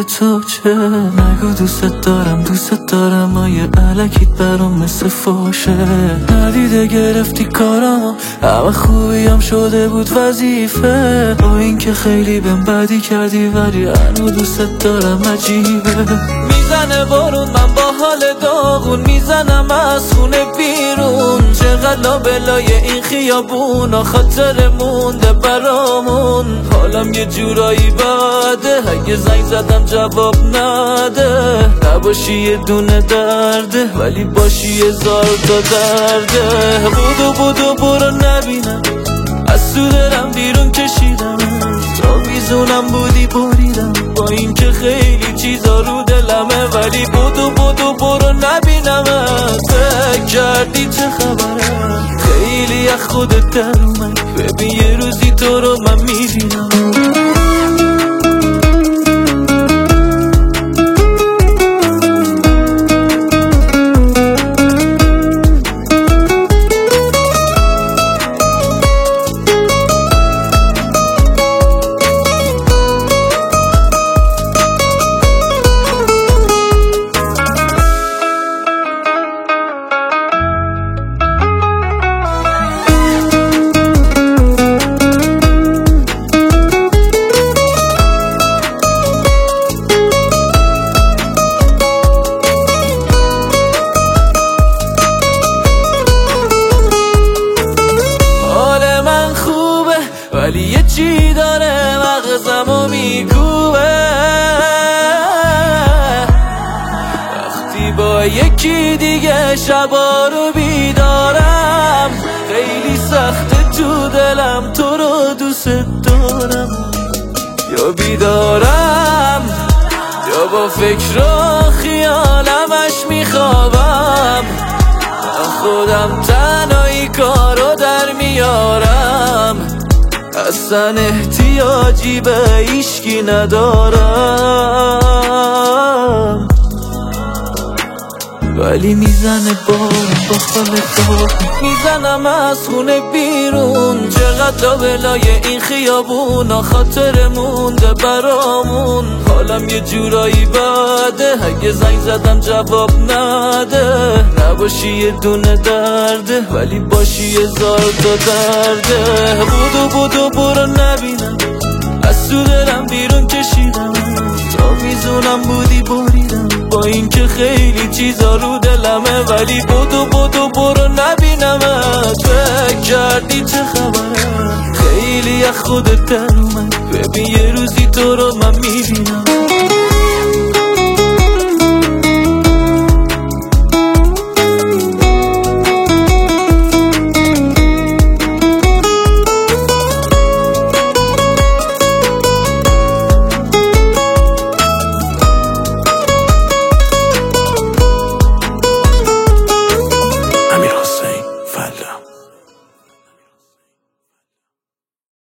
تو چه؟ نگو دوست دارم ما یه علکیت برام مثل فاشه. ندیده گرفتی کارامو، همه خوبیم شده بود وظیفه. با این که خیلی بهم بدی کردی ولی هنو دوست دارم. عجیبه میزنه بارون، من با حال داغون میزنم از خونه بیرون. چقدر لابلای این خیابون خاطر مونده برامون. حالم یه جورایی بده، اگه زنگ زدم جواب نده. نباشی یه دونه درده ولی باشی 1000 تا درده. بودو برو نبینم، از تو دلم بیرون کشیدم. تا میزونم بودی بریدم، با این که خیلی چیزا رو دلمه. ولی بودو برو نبینم. فکر کردی چه خبره؟ خیلی از خودت در اومد. ببین یه روزی تو رو من میبینم. ولی یه چی داره مغزمو میکوبه. وقتی با یکی دیگه شبا رو بیدارم، خیلی سخته تو دلم تو رو دوست دارم. یا بیدارم یا با فکر و خیالمش میخوابم. من خودم تنهایی کارو در میارم، اصلا احتیاجی به هیچکی ندارم. ولی میزنه بارم با خالقا، میزنم از خونه بیرون. چقدر لابلای این خیابون خاطر مونده برامون. حالم یه جورایی بده، اگه زنگ زدم جواب نده. نباشی یه دونه درده ولی باشی 1000 تا درده. بودو برو نبینم، از تو دلم بیرون کشیدم. تا میزونم بودی بریدم، با این که خیلی چیزا رو دلمه. ولی بودو برو نبینمت. فکر کردی چه خبره؟ خیلی از خودت در اومد. ببین یه روزی تو رو من میبینم.